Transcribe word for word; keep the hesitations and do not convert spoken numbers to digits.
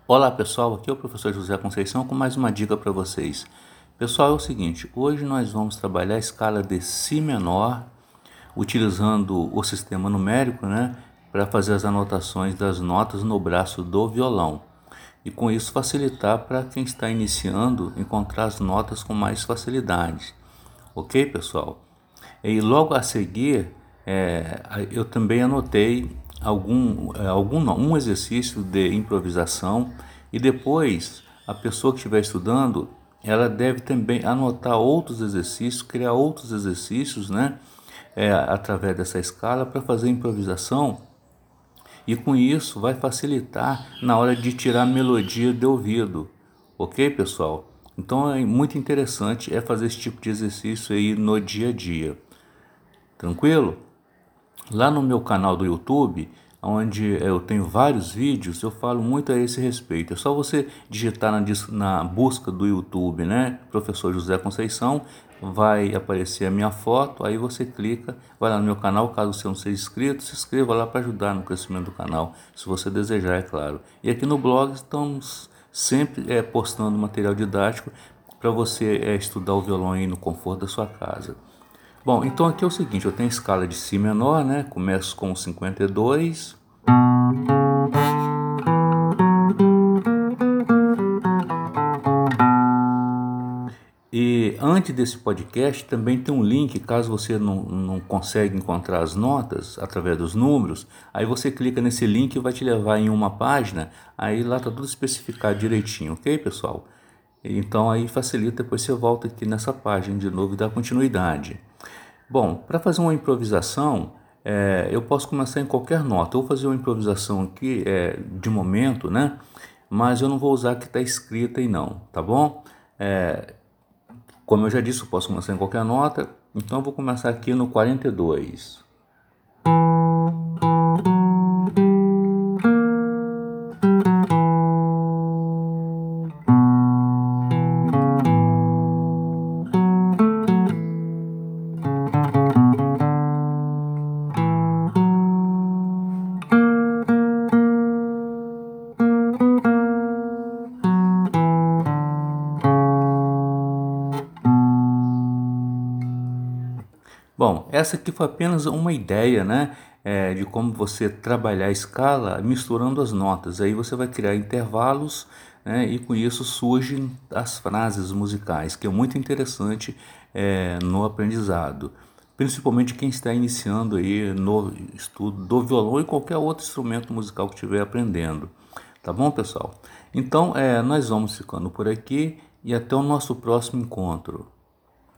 Olá pessoal, aqui é o professor José Conceição com mais uma dica para vocês. Pessoal, é o seguinte, hoje nós vamos trabalhar a escala de Si menor, utilizando o sistema numérico, né, para fazer as anotações das notas no braço do violão. E com isso facilitar para quem está iniciando encontrar as notas com mais facilidade. Ok, pessoal? E logo a seguir, é, eu também anotei algum, algum um exercício de improvisação e depois a pessoa que estiver estudando, ela deve também anotar outros exercícios, criar outros exercícios, né, é, através dessa escala para fazer improvisação e com isso vai facilitar na hora de tirar a melodia de ouvido, ok, pessoal? Então é muito interessante é fazer esse tipo de exercício aí no dia a dia. Tranquilo? Lá no meu canal do YouTube, onde eu tenho vários vídeos, eu falo muito a esse respeito. É só você digitar na, na busca do YouTube, né? Professor José Conceição, vai aparecer a minha foto, aí você clica, vai lá no meu canal, caso você não seja inscrito, se inscreva lá para ajudar no crescimento do canal, se você desejar, é claro. E aqui no blog estamos sempre é, postando material didático para você é, estudar o violão aí no conforto da sua casa. Bom, então aqui é o seguinte, eu tenho a escala de Si menor, né? Começo com cinquenta e dois. E antes desse podcast também tem um link, caso você não, não consegue encontrar as notas através dos números, aí você clica nesse link e vai te levar em uma página, aí lá está tudo especificado direitinho, ok, pessoal? Então aí facilita, depois você volta aqui nessa página de novo e dá continuidade. Bom, para fazer uma improvisação, é, eu posso começar em qualquer nota. Eu vou fazer uma improvisação aqui é, de momento, né? Mas eu não vou usar a que está escrita aí não, tá bom? É, como eu já disse, eu posso começar em qualquer nota. Então eu vou começar aqui no quarenta e dois. Bom, essa aqui foi apenas uma ideia, né, é, de como você trabalhar a escala misturando as notas. Aí você vai criar intervalos, né, e com isso surgem as frases musicais, que é muito interessante é, no aprendizado. Principalmente quem está iniciando aí no estudo do violão e qualquer outro instrumento musical que estiver aprendendo. Tá bom, pessoal? Então, é, nós vamos ficando por aqui e até o nosso próximo encontro.